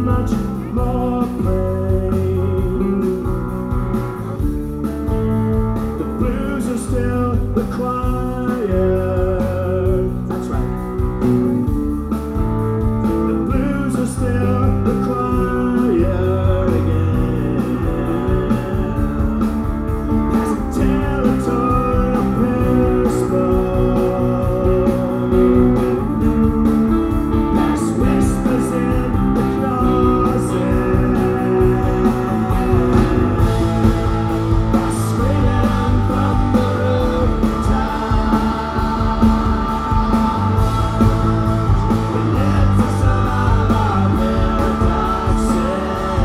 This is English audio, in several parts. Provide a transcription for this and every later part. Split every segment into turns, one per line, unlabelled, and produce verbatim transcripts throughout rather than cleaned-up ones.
much more pain. The blues are still required. That's right. The blues are still required again. As a territorial passport. There's whispers in the closet. They're screaming from the rooftop. We live to survive our paradoxes.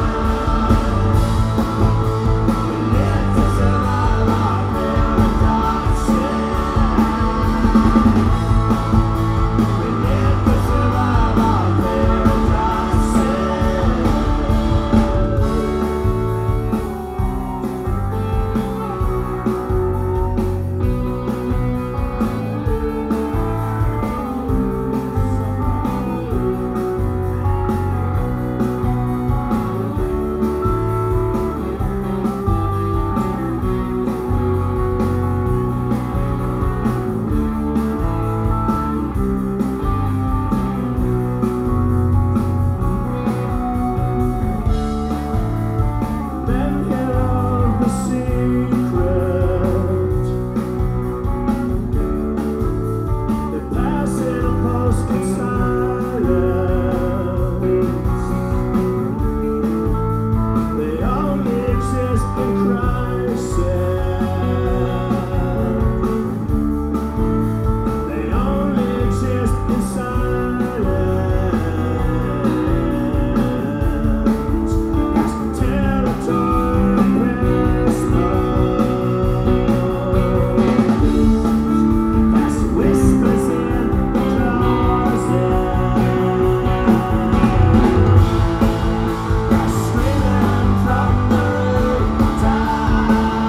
We live to survive our paradoxes. We live to survive our Then hear of the secret. They pass in a post in silence. They only exist in crisis. They only exist in silence. As the territorial passport. As whispers in the closet. They're screaming from the rooftop.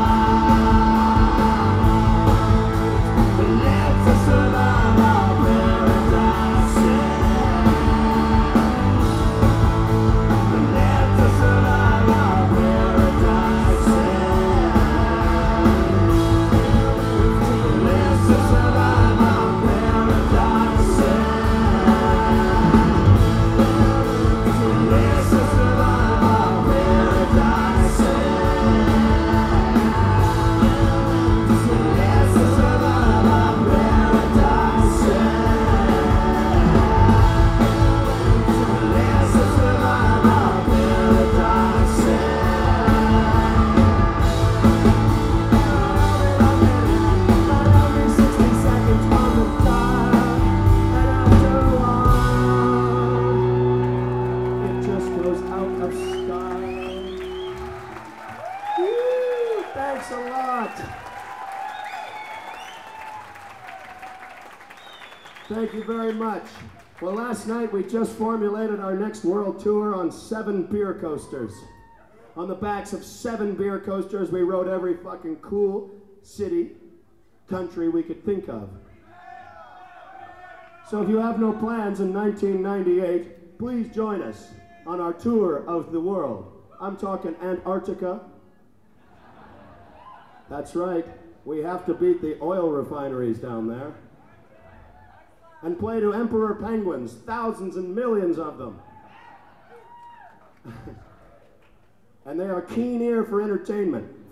We live to survive our paradoxes. We live to survive our paradoxes. We live to survive our paradoxes. We live to survive our paradoxes. We live to survive our paradoxes. We live to survive our paradoxes. Every sixty seconds on the clock, and after a while, it just goes out of style. Woo! Thanks a lot. Thank you very much. Well, last night we just formulated our next world tour on seven beer coasters. On the backs of seven beer coasters, we rode every fucking cool city, country we could think of. So if you have no plans in nineteen ninety-eight, please join us on our tour of the world. I'm talking Antarctica. That's right. We have to beat the oil refineries down there. And play to emperor penguins, thousands and millions of them. And they are keen ear for entertainment.